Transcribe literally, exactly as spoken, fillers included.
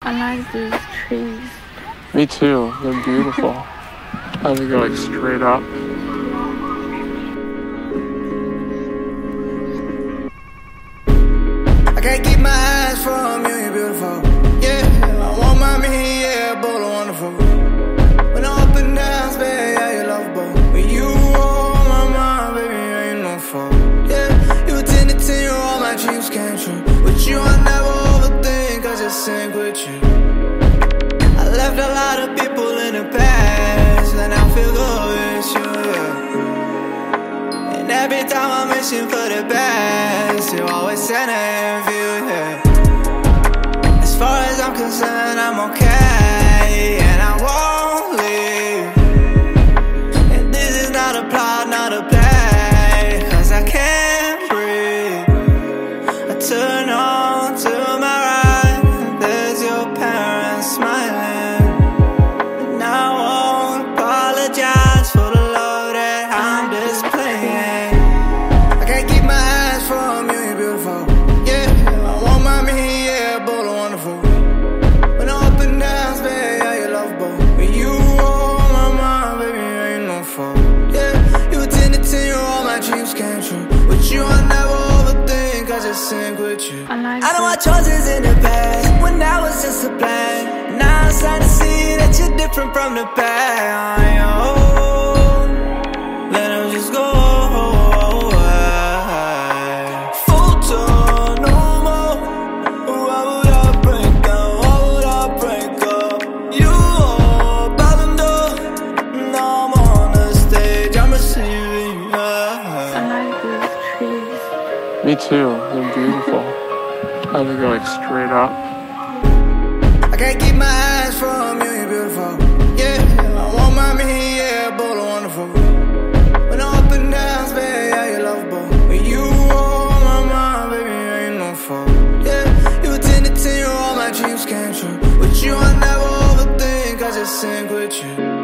I like these trees. Me too, they're beautiful. I think they're like straight up. I can't keep my eyes from you, you're beautiful. Yeah, I want my me, yeah, bold and wonderful. When I'm up and down, baby, yeah, you're lovable. When you on my mind, baby, I ain't no fault. Yeah, you tend to ten, all my dreams came true. With you, I never overthink, I just sink with you. I left a lot of people in the past, and I feel good with you, yeah. And every time I'm wishing for the best, you always send an view, yeah. As far as I'm concerned, I'm okay, and I won't leave. And this is not a plot, not a play, cause I can't breathe. I turn on to my right, and there's your parents smiling. And I won't apologize for the love that I'm displaying. I can't keep my eyes from you, you're beautiful. Yeah, I want my me, yeah, bold and wonderful. When I'm up and down, baby, yeah, you're lovable. When you on my mind, baby, I ain't no fault. Yeah, you tend to ten, all my dreams came true. With you, I never overthink, I just sink with you. I like I know my choices in the past, when that was just a plan. Now I'm starting to see that you're different from the past. Oh, let them just go. Full turn, no more. Why would I break down? Why would I break up? You open the door. Now I'm on the stage, I'm receiving. I like these trees. Me too, they're beautiful. I think they're like straight up. I can't keep my eyes from you, you're beautiful. Yeah, I want my me, yeah, bold and wonderful. When I'm up and down, baby, yeah, you're lovable. When you on my mind, baby, I ain't no fault. Yeah, you tend to ten, all my dreams came true. With you, I never overthink, I just sink with you.